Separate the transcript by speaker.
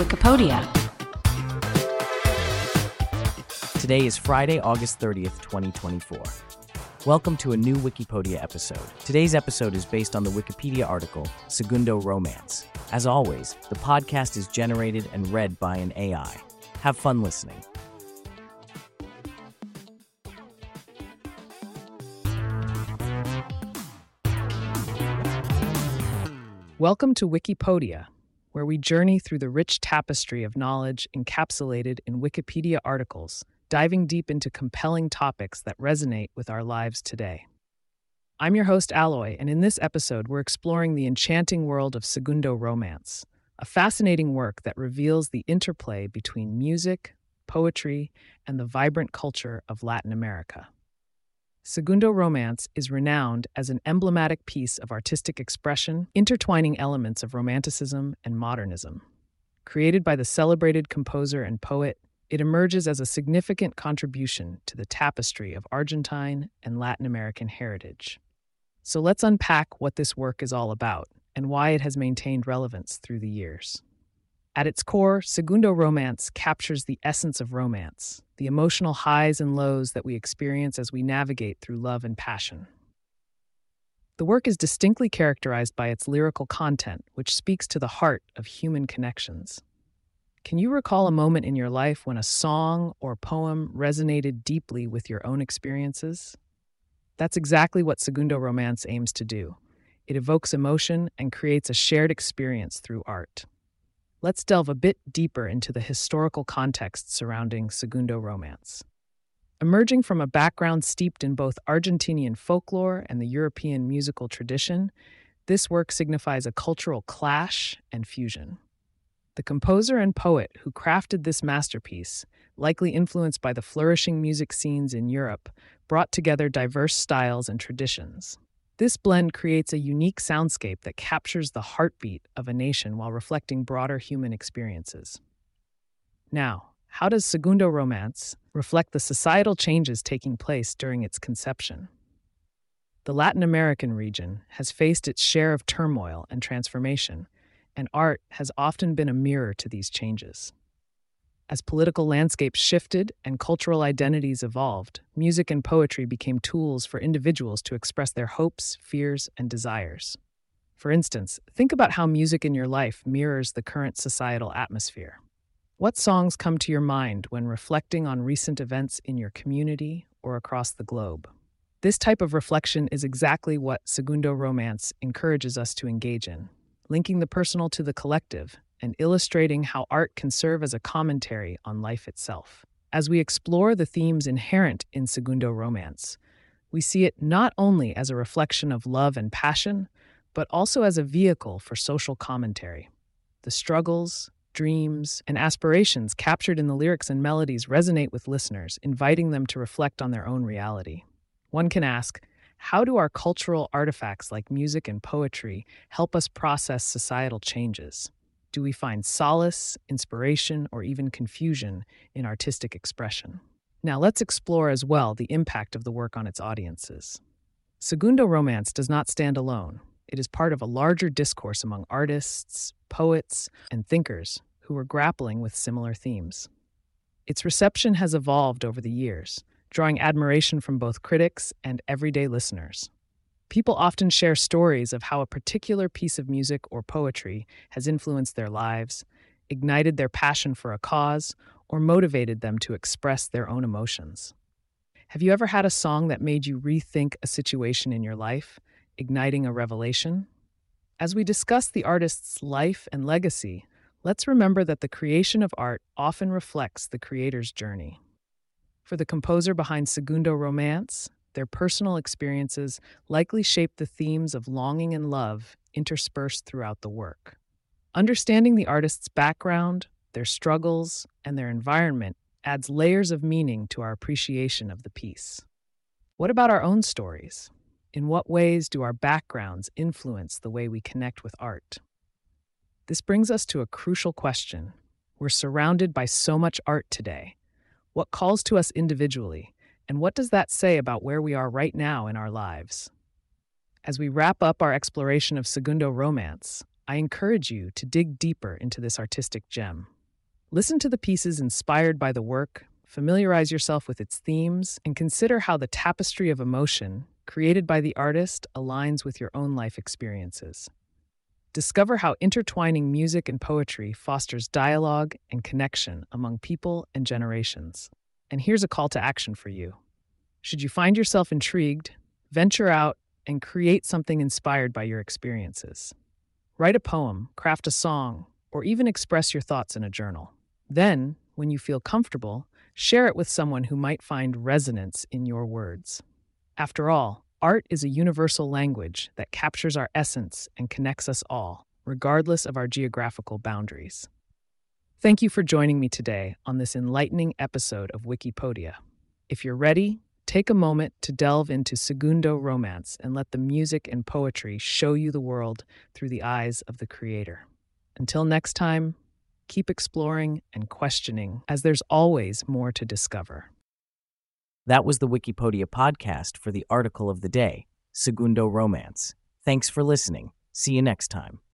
Speaker 1: Wikipedia.
Speaker 2: Today is Friday, August 30th, 2024. Welcome to a new Wikipedia episode. Today's episode is based on the Wikipedia article, Segundo Romance. As always, the podcast is generated and read by an AI. Have fun listening.
Speaker 3: Welcome to Wikipedia, where we journey through the rich tapestry of knowledge encapsulated in Wikipedia articles, diving deep into compelling topics that resonate with our lives today. I'm your host, Alloy, and in this episode, we're exploring the enchanting world of Segundo Romance, a fascinating work that reveals the interplay between music, poetry, and the vibrant culture of Latin America. Segundo Romance is renowned as an emblematic piece of artistic expression, intertwining elements of Romanticism and modernism. Created by the celebrated composer and poet, it emerges as a significant contribution to the tapestry of Argentine and Latin American heritage. So let's unpack what this work is all about and why it has maintained relevance through the years. At its core, Segundo Romance captures the essence of romance, the emotional highs and lows that we experience as we navigate through love and passion. The work is distinctly characterized by its lyrical content, which speaks to the heart of human connections. Can you recall a moment in your life when a song or poem resonated deeply with your own experiences? That's exactly what Segundo Romance aims to do. It evokes emotion and creates a shared experience through art. Let's delve a bit deeper into the historical context surrounding Segundo Romance. Emerging from a background steeped in both Argentinian folklore and the European musical tradition, this work signifies a cultural clash and fusion. The composer and poet who crafted this masterpiece, likely influenced by the flourishing music scenes in Europe, brought together diverse styles and traditions. This blend creates a unique soundscape that captures the heartbeat of a nation while reflecting broader human experiences. Now, how does Segundo Romance reflect the societal changes taking place during its conception? The Latin American region has faced its share of turmoil and transformation, and art has often been a mirror to these changes. As political landscapes shifted and cultural identities evolved, music and poetry became tools for individuals to express their hopes, fears, and desires. For instance, think about how music in your life mirrors the current societal atmosphere. What songs come to your mind when reflecting on recent events in your community or across the globe? This type of reflection is exactly what Segundo Romance encourages us to engage in, linking the personal to the collective and illustrating how art can serve as a commentary on life itself. As we explore the themes inherent in Segundo Romance, we see it not only as a reflection of love and passion, but also as a vehicle for social commentary. The struggles, dreams, and aspirations captured in the lyrics and melodies resonate with listeners, inviting them to reflect on their own reality. One can ask, how do our cultural artifacts like music and poetry help us process societal changes? Do we find solace, inspiration, or even confusion in artistic expression? Now let's explore as well the impact of the work on its audiences. Segundo Romance does not stand alone. It is part of a larger discourse among artists, poets, and thinkers who are grappling with similar themes. Its reception has evolved over the years, drawing admiration from both critics and everyday listeners. People often share stories of how a particular piece of music or poetry has influenced their lives, ignited their passion for a cause, or motivated them to express their own emotions. Have you ever had a song that made you rethink a situation in your life, igniting a revelation? As we discuss the artist's life and legacy, let's remember that the creation of art often reflects the creator's journey. For the composer behind Segundo Romance, their personal experiences likely shape the themes of longing and love interspersed throughout the work. Understanding the artist's background, their struggles, and their environment adds layers of meaning to our appreciation of the piece. What about our own stories? In what ways do our backgrounds influence the way we connect with art? This brings us to a crucial question. We're surrounded by so much art today. What calls to us individually? And what does that say about where we are right now in our lives? As we wrap up our exploration of Segundo Romance, I encourage you to dig deeper into this artistic gem. Listen to the pieces inspired by the work, familiarize yourself with its themes, and consider how the tapestry of emotion created by the artist aligns with your own life experiences. Discover how intertwining music and poetry fosters dialogue and connection among people and generations. And here's a call to action for you. Should you find yourself intrigued, venture out and create something inspired by your experiences. Write a poem, craft a song, or even express your thoughts in a journal. Then, when you feel comfortable, share it with someone who might find resonance in your words. After all, art is a universal language that captures our essence and connects us all, regardless of our geographical boundaries. Thank you for joining me today on this enlightening episode of Wikipedia. If you're ready, take a moment to delve into Segundo romance and let the music and poetry show you the world through the eyes of the creator. Until next time, keep exploring and questioning, as there's always more to discover.
Speaker 2: That was the Wikipedia podcast for the article of the day, Segundo Romance. Thanks for listening. See you next time.